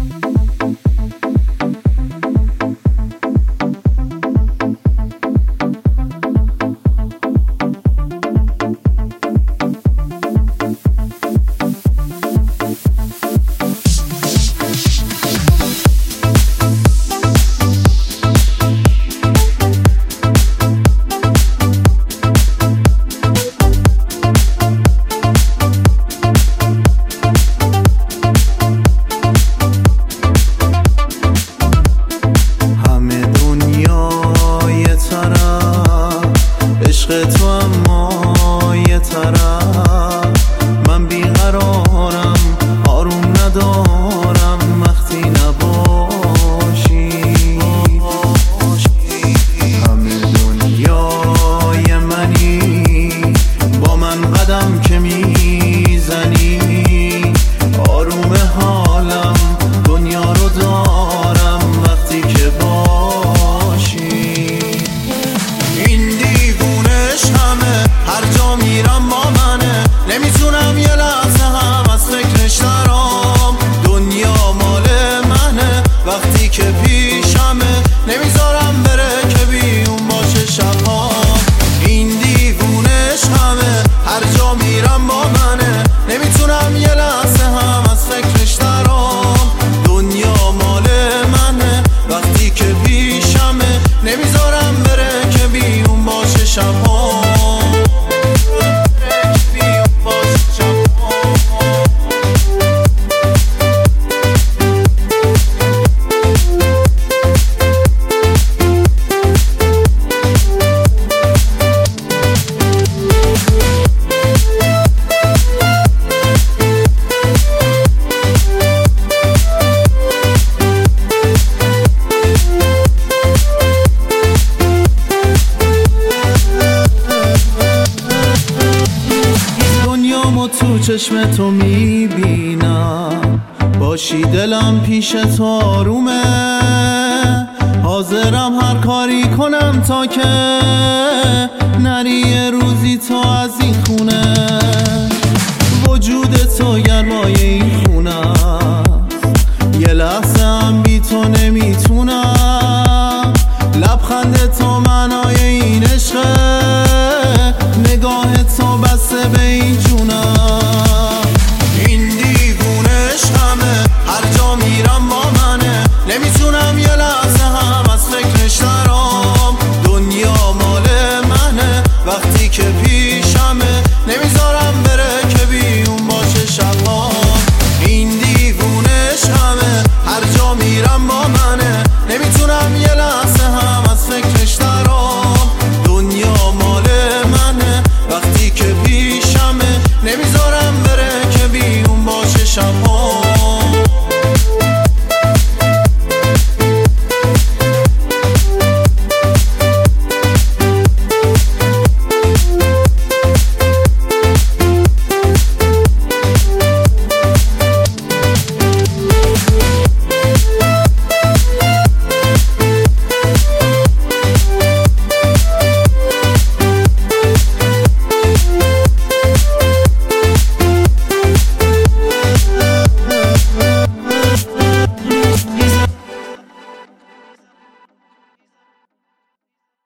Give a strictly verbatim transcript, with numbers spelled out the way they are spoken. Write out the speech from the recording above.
عشق تو اما یه طرف من بیقرارم، آروم ندارم وقتی نباشی. همه دنیای منی، با من قدم که میزنی، آروم حالم دنیا رو دارم وقتی که باشی. این دیوونش همه هر جا میرم با منه، نمیتونم یه لحظه هم از فکرش نرام. دنیا مال منه وقتی که پیشمه، نمیذارم بره که بیون باشه شبها. این دیوونش همه هر جا میرم با منه، نمیتونم یه لحظه هم از فکرش نرام. دنیا مال منه وقتی که پیشمه، نمیذارم بره که بیون باشه شبها. تو چشم تو میبینم، باشی دلم پیش تو آرومه. حاضرم هر کاری کنم تا که نری یه روزی تو از این خونه.